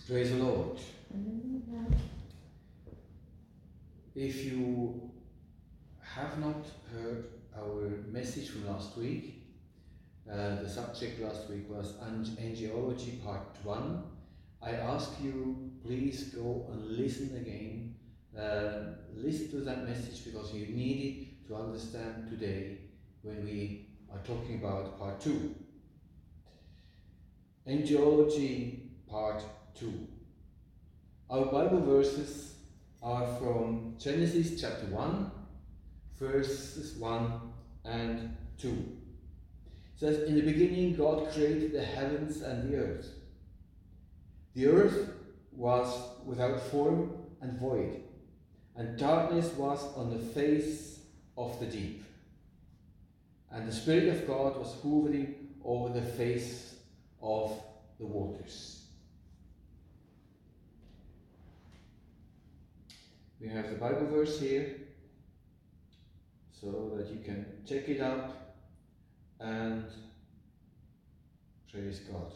Praise the Lord. If you have not heard our message from last week, the subject last week was Angelology Part 1. I ask you, please go and listen again. Listen to that message because you need it to understand today when we are talking about Part 2. Angelology Part 2. Our Bible verses are from Genesis chapter 1, verses 1 and 2. It says, in the beginning God created the heavens and the earth. The earth was without form and void, and darkness was on the face of the deep. And the Spirit of God was hovering over the face of the waters. We have the Bible verse here, so that you can check it up and praise God.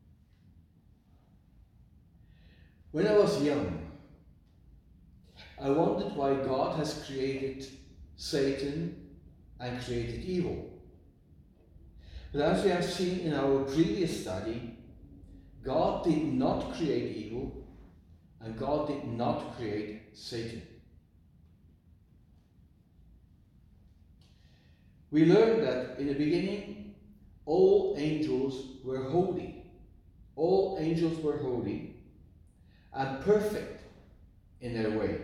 When I was young, I wondered why God has created Satan and created evil. But as we have seen in our previous study, God did not create evil and God did not create Satan. We learned that in the beginning, all angels were holy. All angels were holy and perfect in their way.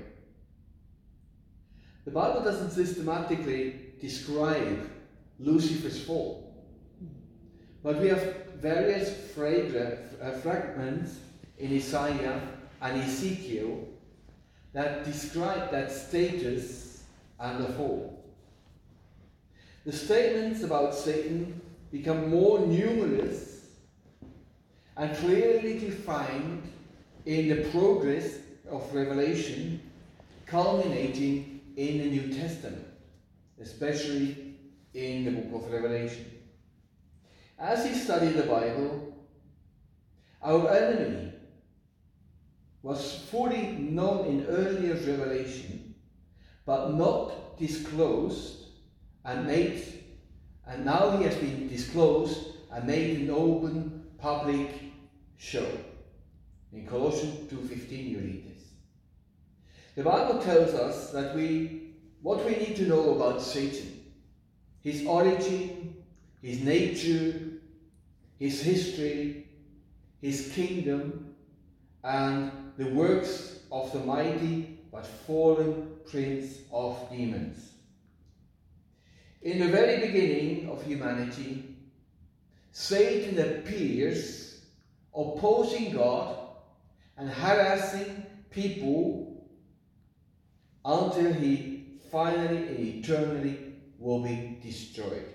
The Bible doesn't systematically describe Lucifer's fall, but we have various fragments in Isaiah and Ezekiel that describe that status and the fall. The statements about Satan become more numerous and clearly defined in the progress of Revelation, culminating in the New Testament, especially in the book of Revelation. As we study the Bible, our enemy was fully known in earlier revelation, but not disclosed and now he has been disclosed and made an open public show. In Colossians 2:15 you read this. The Bible tells us that what we need to know about Satan, his origin, his nature, his history, his kingdom, and the works of the mighty but fallen prince of demons. In the very beginning of humanity, Satan appears opposing God and harassing people until he finally and eternally will be destroyed.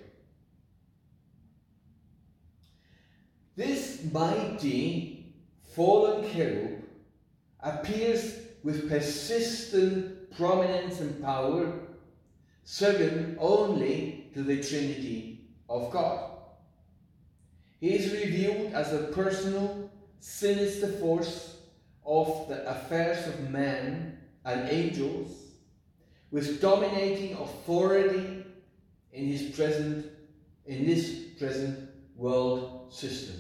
This mighty fallen cherub appears with persistent prominence and power, second only to the Trinity of God. He is revealed as a personal, sinister force of the affairs of man and angels, with dominating authority in this present world system.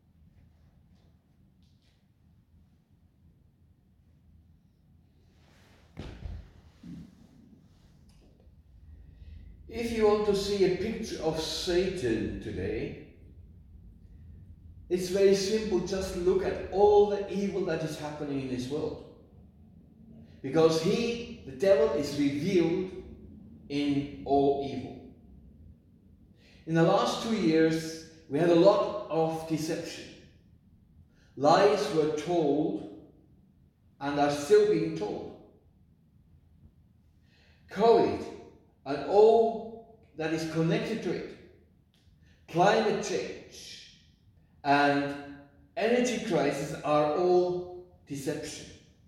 If you want to see a picture of Satan today, it's very simple. Just look at all the evil that is happening in this world. Because the devil, is revealed in all evil. In the last 2 years, we had a lot of deception. Lies were told and are still being told. COVID and all that is connected to it, climate change and energy crisis are all deception.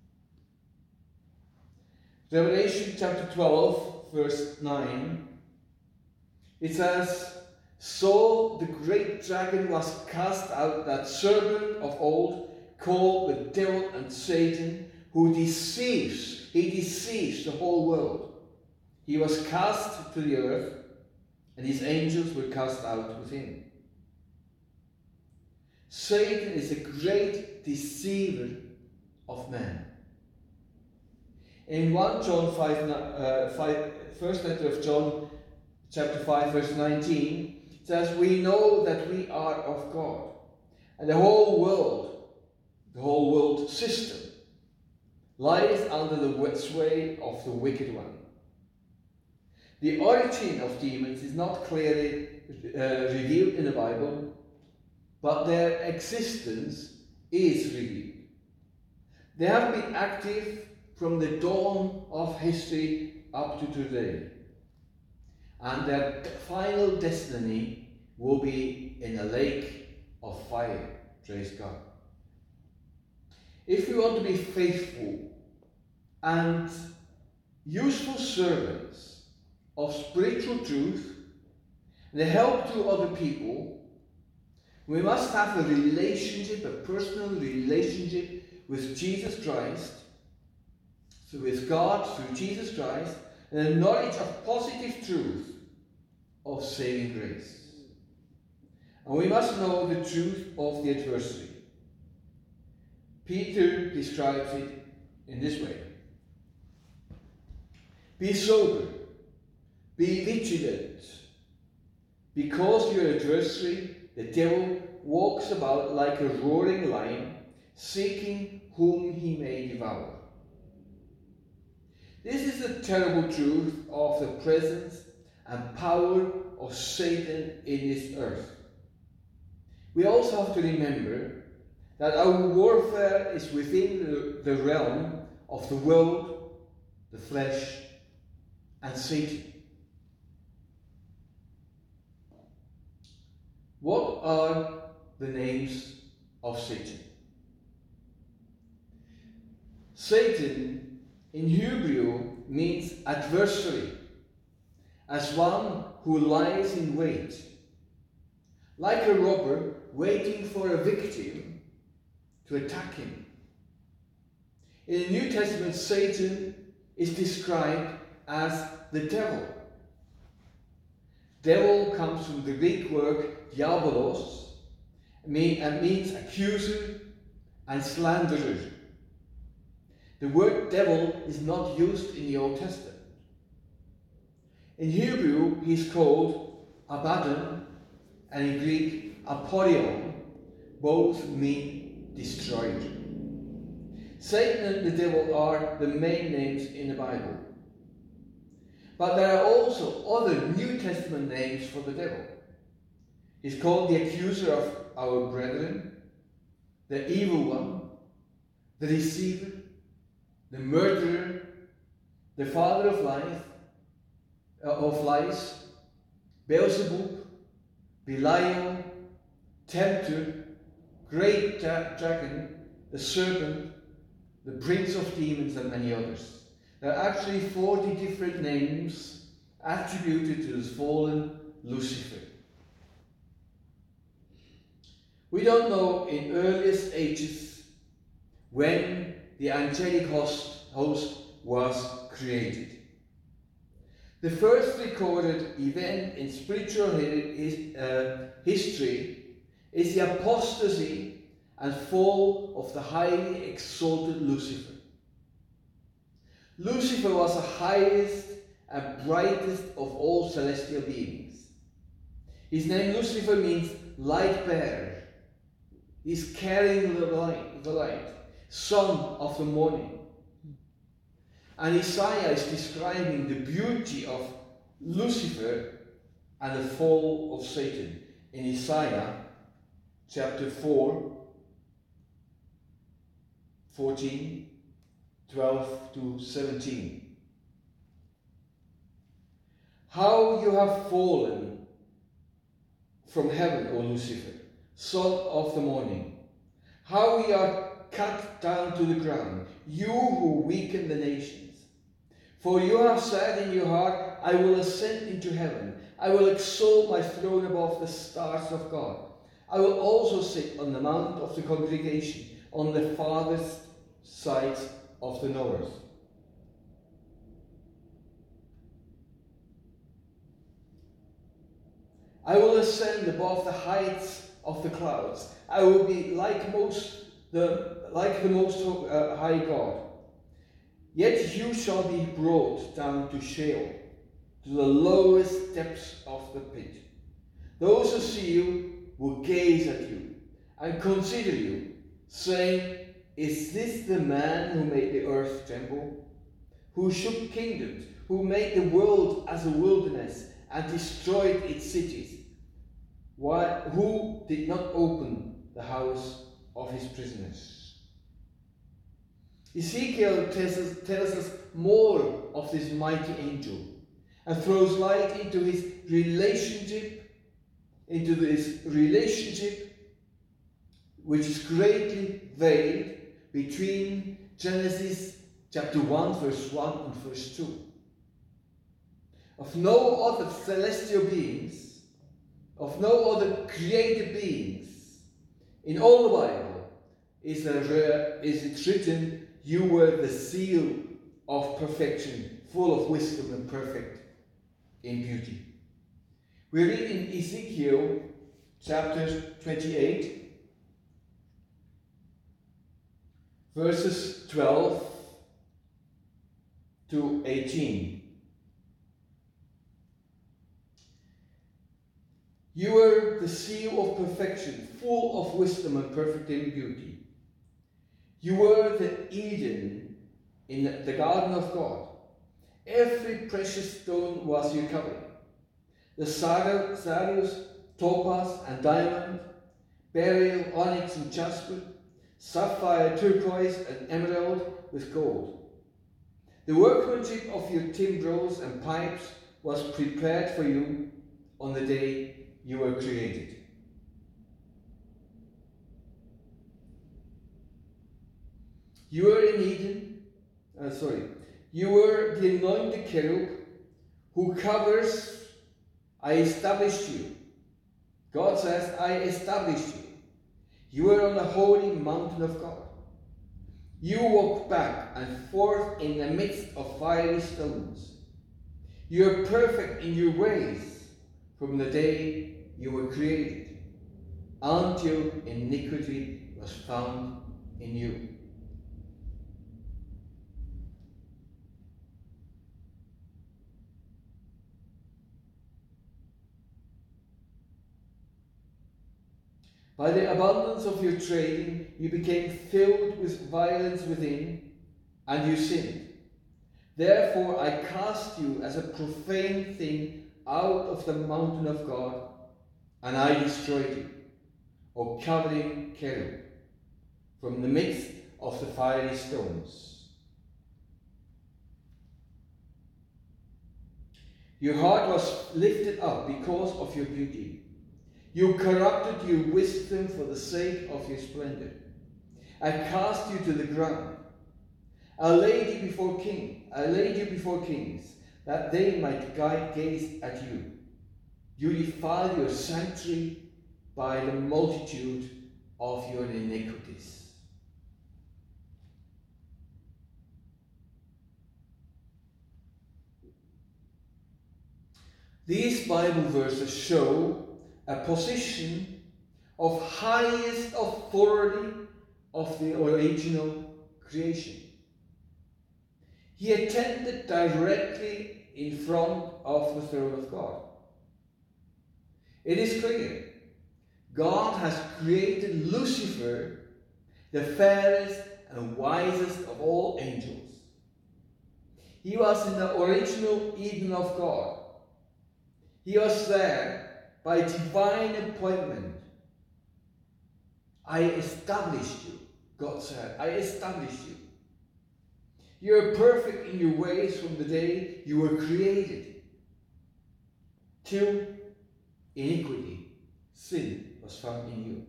Revelation chapter 12, verse 9, it says, "So the great dragon was cast out, that serpent of old, called the devil and Satan, who deceives the whole world. He was cast to the earth, and his angels were cast out with him. Satan is a great deceiver of man. In 1 John 5, first letter of John, chapter 5, verse 19, it says, "We know that we are of God, and the whole world system, lies under the sway of the wicked one." The origin of demons is not clearly revealed in the Bible, but their existence is revealed. They have been active from the dawn of history up to today, and their final destiny will be in a lake of fire. Praise God. If we want to be faithful and useful servants of spiritual truth and help to other people, we must have a relationship, a personal relationship with Jesus Christ, so with God through Jesus Christ, and a knowledge of positive truth of saving grace. And we must know the truth of the adversary. Peter describes it in this way: "Be sober, be vigilant, because your adversary, the devil, walks about like a roaring lion, seeking whom he may devour." This is the terrible truth of the presence and power of Satan in this earth. We also have to remember that our warfare is within the realm of the world, the flesh, and Satan. What are the names of Satan? Satan in Hebrew means adversary, as one who lies in wait, like a robber waiting for a victim to attack him. In the New Testament, Satan is described as the devil. Devil comes from the Greek word diabolos, and means accuser and slanderer. The word devil is not used in the Old Testament. In Hebrew, he is called Abaddon, and in Greek, Apollyon. Both mean destroyer. Satan and the devil are the main names in the Bible. But there are also other New Testament names for the devil. He's called the accuser of our brethren, the evil one, the deceiver, the murderer, the father of lies, Beelzebub, Belial, tempter, great dragon, the serpent, the prince of demons, and many others. There are actually 40 different names attributed to this fallen Lucifer. We don't know in earliest ages when the angelic host was created. The first recorded event in spiritual history is the apostasy and fall of the highly exalted Lucifer. Lucifer was the highest and brightest of all celestial beings. His name Lucifer means light bearer. He's carrying the light, son of the morning. And Isaiah is describing the beauty of Lucifer and the fall of Satan in Isaiah chapter 4, 14, 12 to 17. How you have fallen from heaven, O Lucifer, son of the morning. How you are cut down to the ground, you who weaken the nations. For you have said in your heart, I will ascend into heaven. I will exalt my throne above the stars of God. I will also sit on the mount of the congregation on the farthest side of the north. I will ascend above the heights of the clouds. I will be like the most high God. Yet you shall be brought down to Sheol, to the lowest depths of the pit. Those who see you will gaze at you and consider you, saying, "Is this the man who made the earth tremble, who shook kingdoms, who made the world as a wilderness and destroyed its cities? Who did not open the house of his prisoners?" Ezekiel tells us more of this mighty angel and throws light into this relationship which is greatly veiled between Genesis chapter 1 verse 1 and verse 2. Of no other celestial beings, of no other created beings in all the Bible is it written, "You were the seal of perfection, full of wisdom and perfect in beauty." We read in Ezekiel chapter 28, verses 12 to 18. "You were the seal of perfection, full of wisdom and perfect in beauty. You were the Eden in the garden of God. Every precious stone was your covering. The sardius, topaz and diamond, beryl, onyx and jasper, sapphire, turquoise and emerald with gold. The workmanship of your timbrels and pipes was prepared for you on the day you were created. You were in Eden, you were the anointed cherub who covers. I established you. God says, I established you. You were on the holy mountain of God. You walked back and forth in the midst of fiery stones. You are perfect in your ways from the day you were created, until iniquity was found in you. By the abundance of your trading, you became filled with violence within, and you sinned. Therefore I cast you as a profane thing out of the mountain of God, and I destroyed you, O covering cherub, from the midst of the fiery stones. Your heart was lifted up because of your beauty. You corrupted your wisdom for the sake of your splendor. I cast you to the ground. I laid you before kings, that they might gaze at you. You defile your sanctuary by the multitude of your iniquities. These Bible verses show a position of highest authority of the original creation. He attended directly in front of the throne of God. It is clear God has created Lucifer, the fairest and wisest of all angels. He was in the original Eden of God. He was there by divine appointment. I established you, God said. I established you. You are perfect in your ways from the day you were created, till iniquity, sin, was found in you.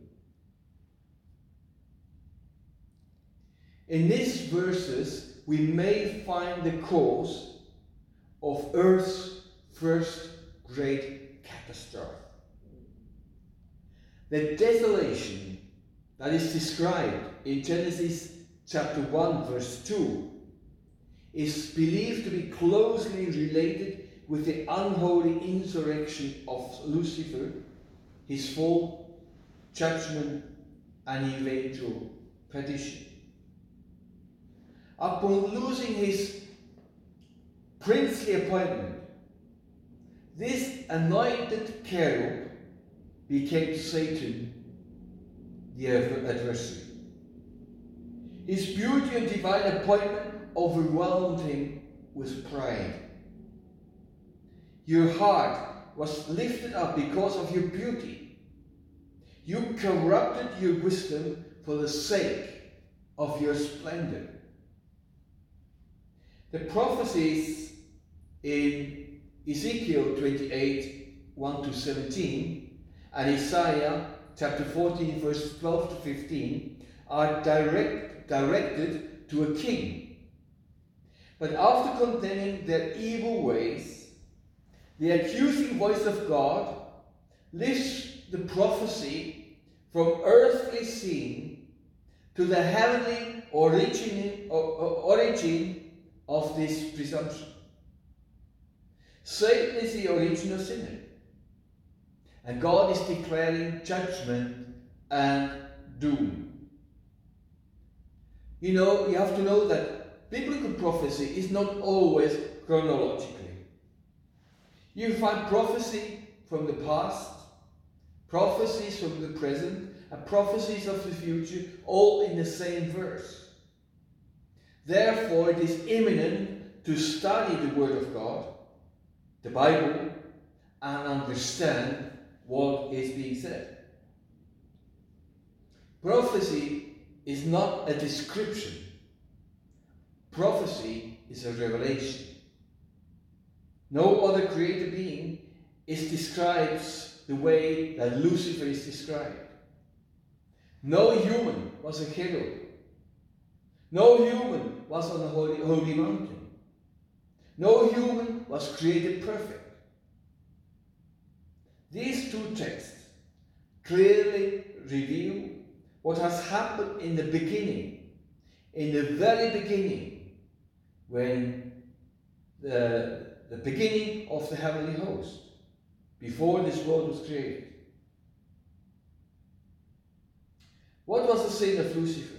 In these verses, we may find the cause of Earth's first great catastrophe. The desolation that is described in Genesis chapter 1 verse 2 is believed to be closely related with the unholy insurrection of Lucifer, his fall, judgment, and eventual perdition. Upon losing his princely appointment, this anointed cherub became Satan, the adversary. His beauty and divine appointment overwhelmed him with pride. Your heart was lifted up because of your beauty. You corrupted your wisdom for the sake of your splendor. The prophecies in Ezekiel 28, 1 to 17, and Isaiah chapter 14, verses 12 to 15, are directed to a king. But after condemning their evil ways, the accusing voice of God lifts the prophecy from earthly sin to the heavenly origin of this presumption. Satan is the original sinner, and God is declaring judgment and doom. You have to know that biblical prophecy is not always chronologically. You find prophecy from the past, prophecies from the present, and prophecies of the future, all in the same verse. Therefore, it is imminent to study the Word of God, the Bible, and understand what is being said. Prophecy is not a description. Prophecy is a revelation. No other created being describes the way that Lucifer is described. No human was a hero. No human was on a holy mountain. No human was created perfect. These two texts clearly reveal what has happened in the beginning, in the very beginning, when the beginning of the heavenly host, before this world was created. What was the sin of Lucifer?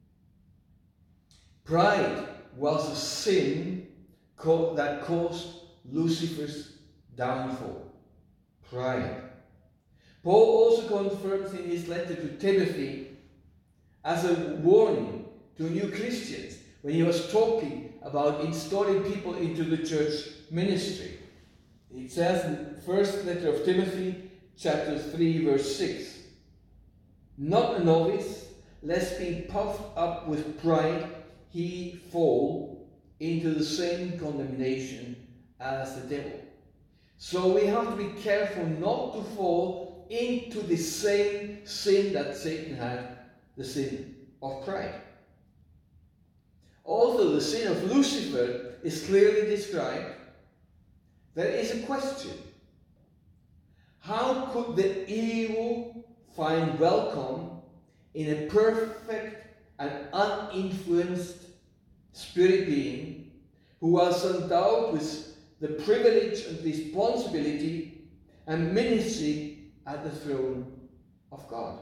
Pride was a sin that caused Lucifer's downfall. Pride. Paul also confirms in his letter to Timothy as a warning to new Christians when he was talking about installing people into the church ministry. It says in the first letter of Timothy, chapter 3, verse 6, "Not a novice, lest being puffed up with pride, he fall into the same condemnation as the devil." So we have to be careful not to fall into the same sin that Satan had, the sin of pride. Although the sin of Lucifer is clearly described, there is a question. How could the evil find welcome in a perfect and uninfluenced spirit being who was endowed with the privilege and responsibility and ministry at the throne of God?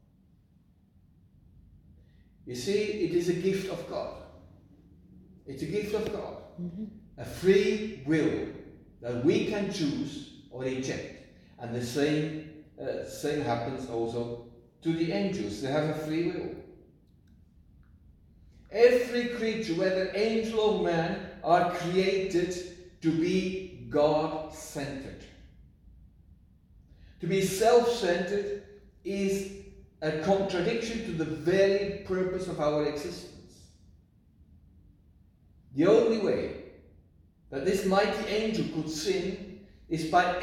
You see, it is a gift of God. It's a gift of God. A free will that we can choose or reject. And the same happens also to the angels. They have a free will. Every creature, whether angel or man, are created to be God-centered. To be self-centered is a contradiction to the very purpose of our existence. The only way that this mighty angel could sin is by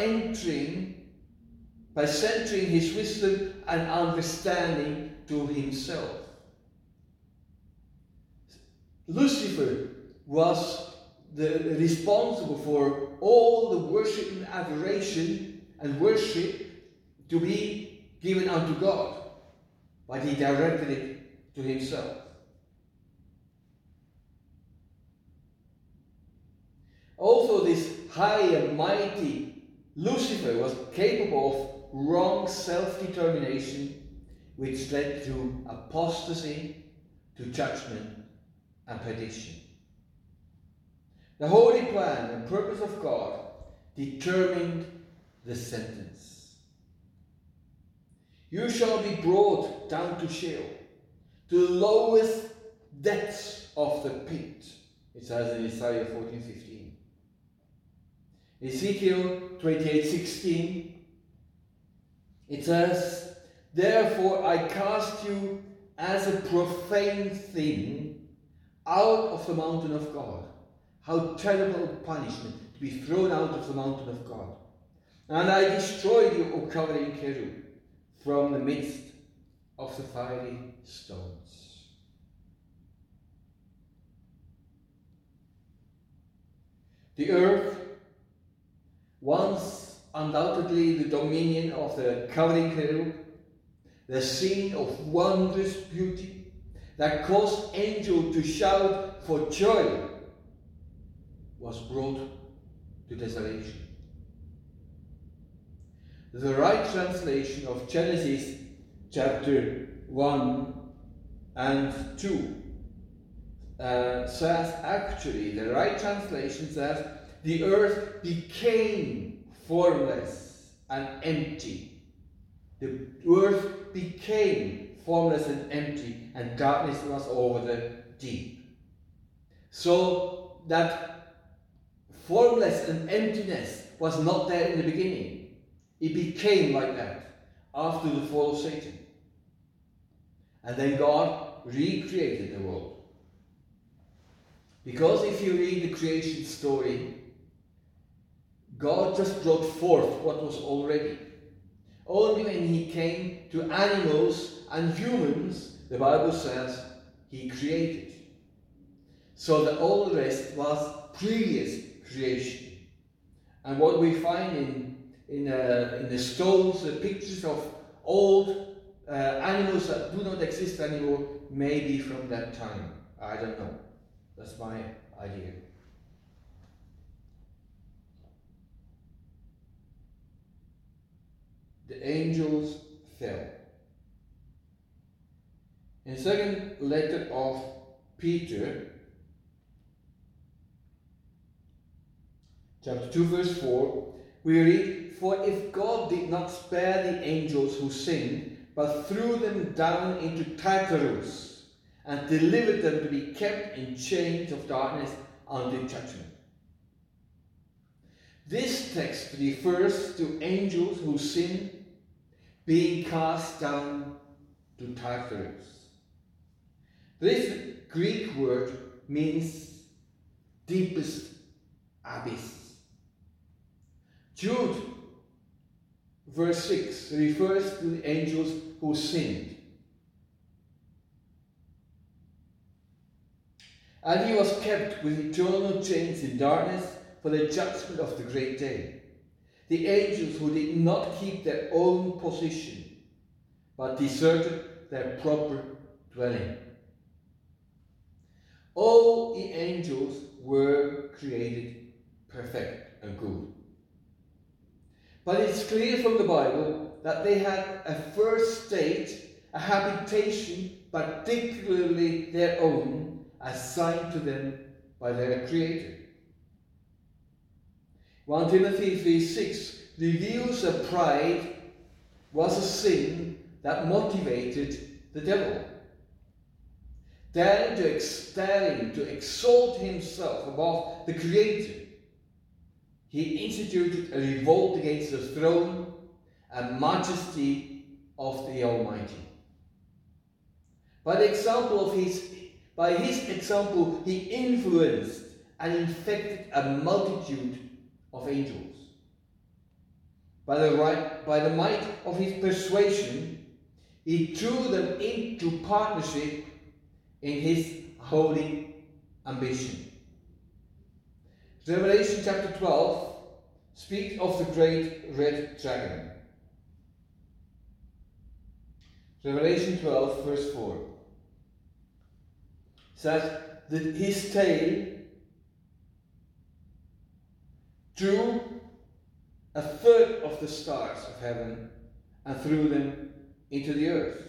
centering his wisdom and understanding to himself. Lucifer was responsible for all the worship and adoration and worship to be given unto God. but he directed it to himself. Also, this high and mighty Lucifer was capable of wrong self-determination, which led to apostasy, to judgment and perdition. The holy plan and purpose of God determined the sentence. You shall be brought down to Sheol, to the lowest depths of the pit, it says in Isaiah 14:15. Ezekiel 28:16, it says, therefore I cast you as a profane thing out of the mountain of God. How terrible punishment to be thrown out of the mountain of God. And I destroyed you, O covering cherub, from the midst of the fiery stones. The earth, once undoubtedly the dominion of the covering cherub, the scene of wondrous beauty that caused angels to shout for joy, was brought to desolation. The right translation of Genesis chapter 1 and 2 says, actually, the right translation says, the earth became formless and empty. The earth became formless and empty, and darkness was over the deep. So that formless and emptiness was not there in the beginning. It became like that after the fall of Satan. And then God recreated the world. Because if you read the creation story, God just brought forth what was already. Only when he came to animals and humans, the Bible says, he created. So that all the rest was previous creation. And what we find in the stones, the pictures of old animals that do not exist anymore, may be from that time. I don't know. That's my idea. The angels fell. In the second letter of Peter, chapter 2, verse 4, we read, for if God did not spare the angels who sinned, but threw them down into Tartarus, and delivered them to be kept in chains of darkness until judgment. This text refers to angels who sinned being cast down to Tartarus. This Greek word means deepest abyss. Jude, verse 6, refers to the angels who sinned. And he was kept with eternal chains in darkness for the judgment of the great day. The angels who did not keep their own position, but deserted their proper dwelling. All the angels were created perfect and good. But it's clear from the Bible that they had a first state, a habitation particularly their own, assigned to them by their Creator. 1 Timothy 3:6 reveals that pride was a sin that motivated the devil. Daring to exalt himself above the Creator, he instituted a revolt against the throne and majesty of the Almighty. By his example, he influenced and infected a multitude of angels. By the might of his persuasion, he drew them into partnership in his holy ambition. Revelation chapter 12 speaks of the great red dragon. Revelation 12, verse 4 says that his tail drew a third of the stars of heaven and threw them into the earth.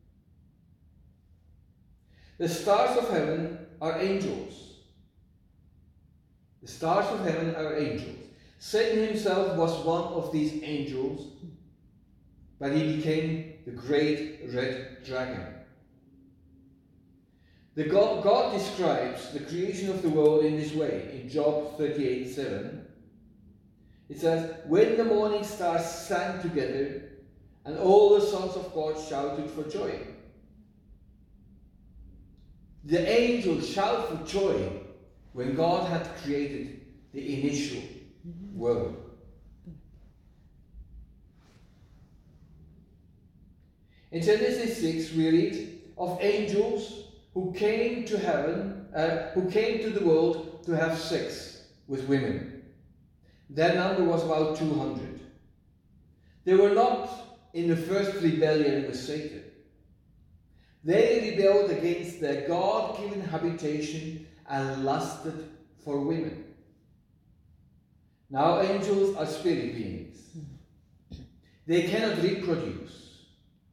The stars of heaven are angels. The stars of heaven are angels. Satan himself was one of these angels, but he became the great red dragon. God describes the creation of the world in this way. In Job 38:7, it says, "When the morning stars sang together, and all the sons of God shouted for joy." The angels shout for joy when God had created the initial world. In Genesis 6, we read of angels who came to heaven, who came to the world to have sex with women. Their number was about 200. They were not in the first rebellion with Satan. They rebelled against their God-given habitation and lusted for women. Now angels are spirit beings. They cannot reproduce,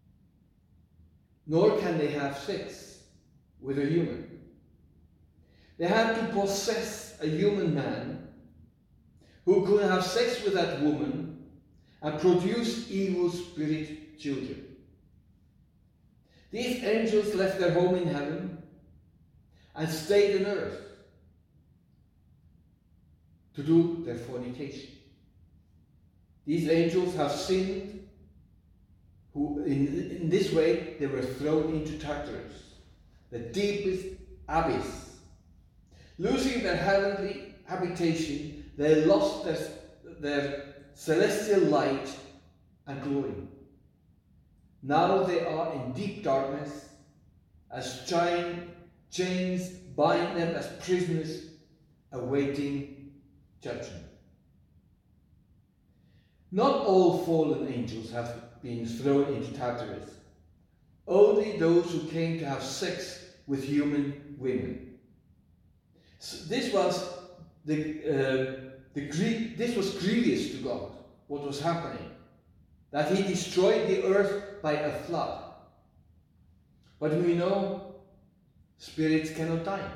nor can they have sex with a human. They had to possess a human man who could have sex with that woman and produce evil spirit children. These angels left their home in heaven and stayed on earth to do their fornication. These angels have sinned, who in this way they were thrown into Tartarus, the deepest abyss. Losing their heavenly habitation, they lost their celestial light and glory. Now they are in deep darkness, as chains bind them as prisoners awaiting judgment. Not all fallen angels have been thrown into Tartarus. Only those who came to have sex with human women. So this was this was grievous to God, what was happening, that he destroyed the earth by a flood. But we know spirits cannot die.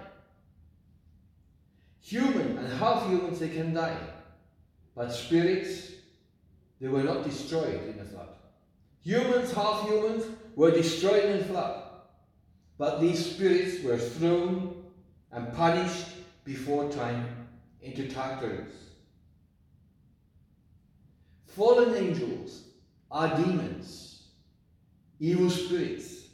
Human and half humans, they can die, but spirits, they were not destroyed in the flood. Humans, half humans, were destroyed in the flood, but these spirits were thrown and punished before time into Tartarus. Fallen angels are demons, evil spirits.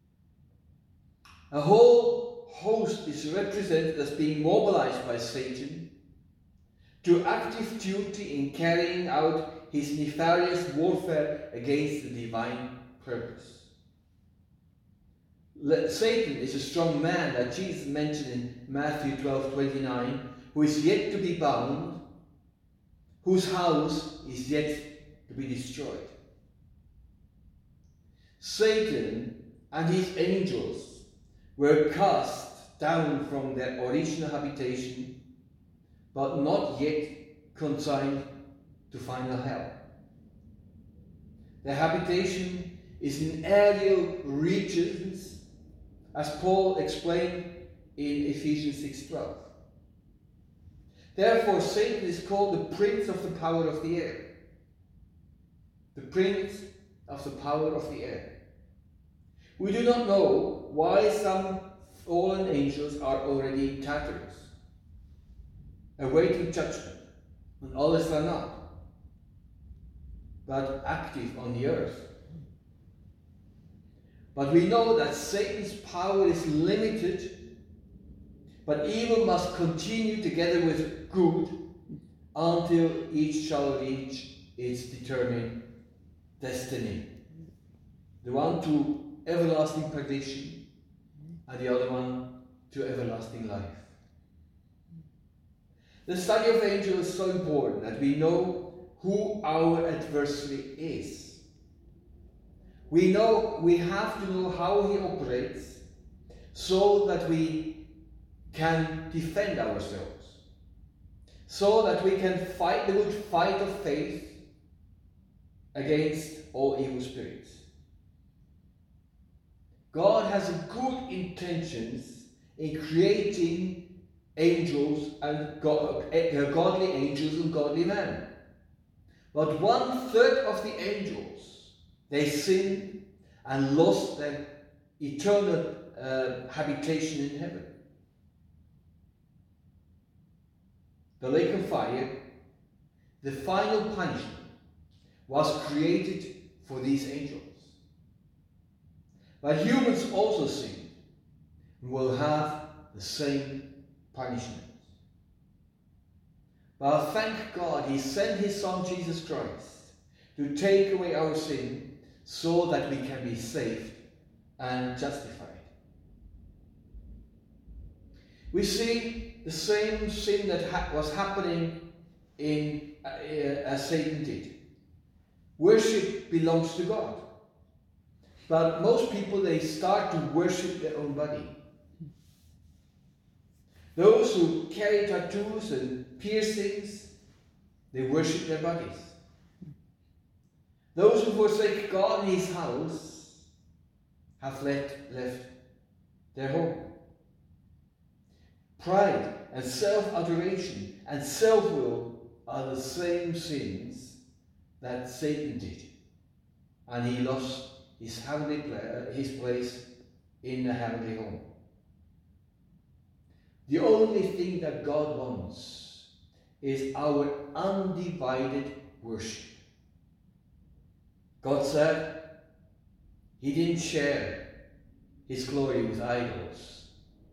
A whole host is represented as being mobilized by Satan to active duty in carrying out his nefarious warfare against the divine purpose. Satan is a strong man that Jesus mentioned in Matthew 12:29, who is yet to be bound, whose house is yet to be destroyed. Satan and his angels were cast down from their original habitation, but not yet consigned to final hell. Their habitation is in aerial regions, as Paul explained in Ephesians 6:12. Therefore, Satan is called the prince of the power of the air. The prince of the power of the air. We do not know why some fallen angels are already in Tartarus, awaiting judgment, and others are not, but active on the earth. But we know that Satan's power is limited, but evil must continue together with good until each shall reach its determined destiny. The one to everlasting perdition, and the other one to everlasting life. The study of angels is so important that we know who our adversary is. We have to know how he operates so that we can defend ourselves, so that we can fight the good fight of faith against all evil spirits. God has good intentions in creating angels and godly angels and godly men. But 1/3 of the angels, they sinned and lost their eternal habitation in heaven. The lake of fire, the final punishment, was created for these angels. But humans also sin and will have the same punishment. But thank God he sent his Son Jesus Christ to take away our sin so that we can be saved and justified. We see the same sin that was happening as Satan did. Worship belongs to God. But most people, they start to worship their own body. Those who carry tattoos and piercings, they worship their bodies. Those who forsake God in his house have left their home. Pride and self-adoration and self-will are the same sins that Satan did. And he lost his place in the heavenly home. The only thing that God wants is our undivided worship. God said he didn't share his glory with idols.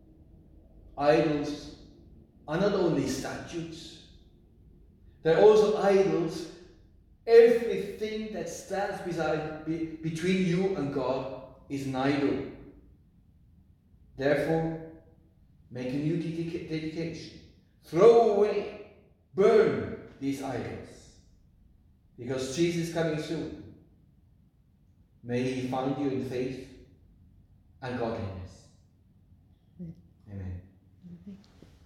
Idols are not only statues, they're also idols. Everything that stands between you and God is an idol. Therefore, make a new dedication. Throw away, burn these idols, because Jesus is coming soon. May he find you in faith and godliness. Amen.